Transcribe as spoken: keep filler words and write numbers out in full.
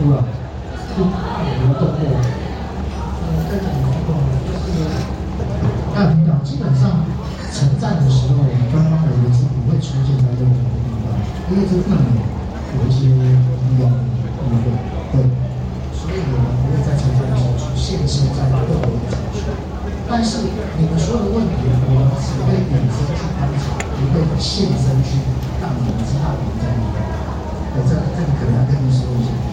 出来，就有动过。呃，跟你们说，就是要听到，基本上城站的时候，官方的位置不会出现在任何的地方，因为这避免有一些意外的误会。对，所以我们不会在城站的时候出现身在任何的场所。但是你们所有的问题，我们只会隐身去观察，不会现身去让你们知道我们在那边。我这这里可能要跟你说一下。